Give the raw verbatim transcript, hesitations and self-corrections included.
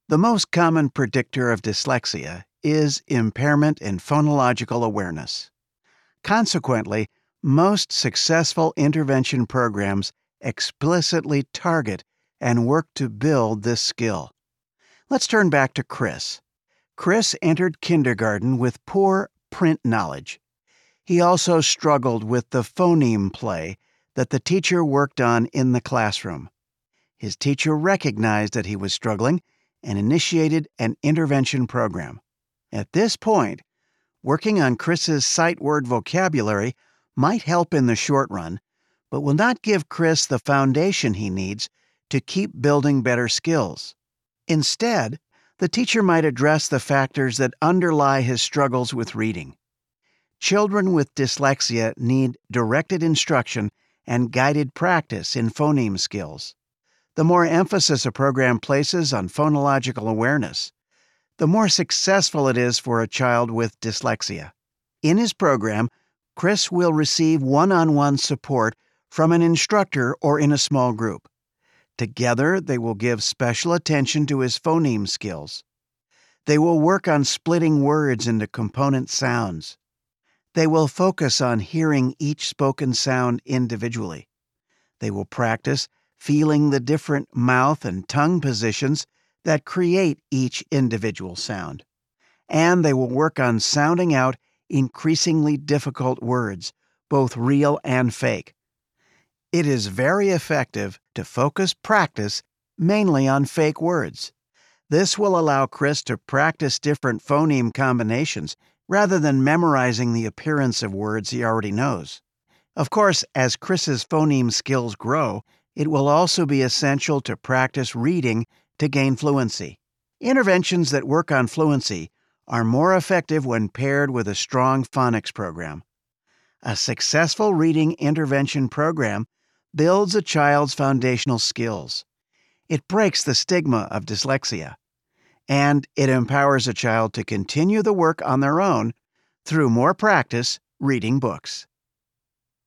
The most common predictor of dyslexia is impairment in phonological awareness. Consequently, most successful intervention programs explicitly target and work to build this skill. Let's turn back to Chris. Chris entered kindergarten with poor print knowledge. He also struggled with the phoneme play that the teacher worked on in the classroom. His teacher recognized that he was struggling and initiated an intervention program. At this point, working on Chris's sight word vocabulary might help in the short run, but will not give Chris the foundation he needs to keep building better skills. Instead, the teacher might address the factors that underlie his struggles with reading. Children with dyslexia need directed instruction and guided practice in phoneme skills. The more emphasis a program places on phonological awareness, the more successful it is for a child with dyslexia. In his program, Chris will receive one-on-one support from an instructor or in a small group. Together, they will give special attention to his phoneme skills. They will work on splitting words into component sounds. They will focus on hearing each spoken sound individually. They will practice feeling the different mouth and tongue positions that create each individual sound. And they will work on sounding out increasingly difficult words, both real and fake. It is very effective to focus practice mainly on fake words. This will allow Chris to practice different phoneme combinations rather than memorizing the appearance of words he already knows. Of course, as Chris's phoneme skills grow, it will also be essential to practice reading to gain fluency. Interventions that work on fluency are more effective when paired with a strong phonics program. A successful reading intervention program builds a child's foundational skills. It breaks the stigma of dyslexia, and it empowers a child to continue the work on their own through more practice reading books.